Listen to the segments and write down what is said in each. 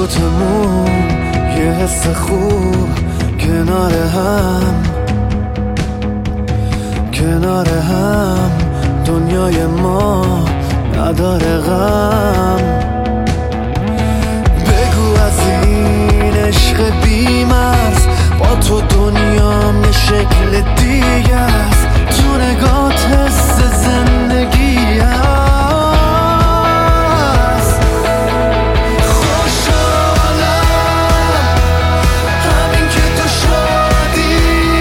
دوتمون یه حس خوب کنار هم دنیای ما نداره غم. بگو از این عشق بی‌مرز با تو دنیام یه شکل دیگه است، تو نگات حس زندگی است. خوشحالم همین که تو شادی،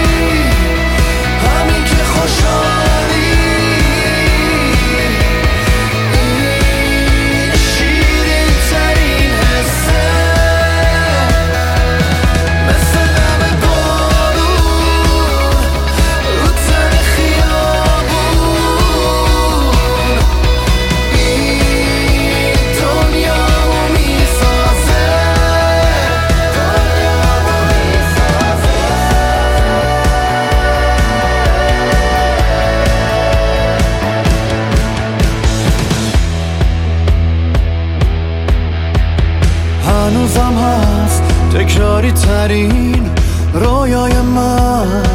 همین که خوشحالی، این شیرین ترین حسه، مثل دم بارون رو تن خیابون، این دنیامو میسازه، دنیامو میسازه. هنوزم هست تکراری ترین رویای من،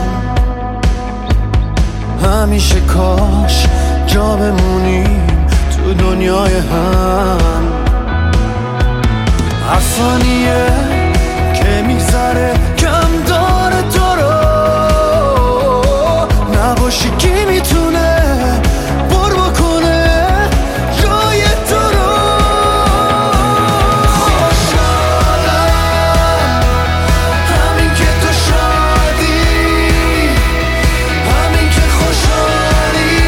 همیشه کاش جا بمونیم تو دنیای هم. هر ثانیه که میگذره کم داره تو رو، نباشی کی میتونه پر بکنه جای تو رو. خوشحالم همین که تو شادی، همین که خوشحالی،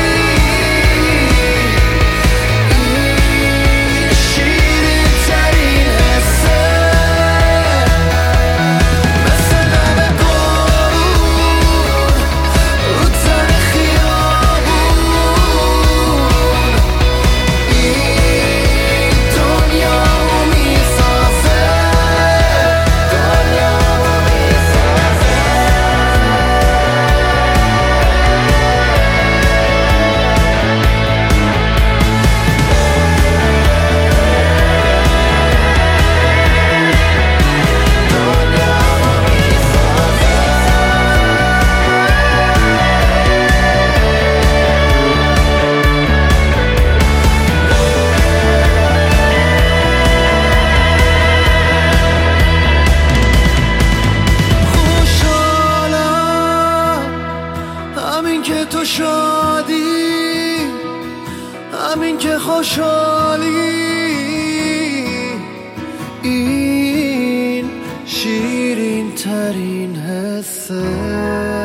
این شیرین ترین حسه، مثل دم بارون رو تن خیابون، این دنیامو میسازه، دنیامو میسازه. خوشحالم همین که تو شادی، همین که خوشحالی، این شیرین ترین حسه.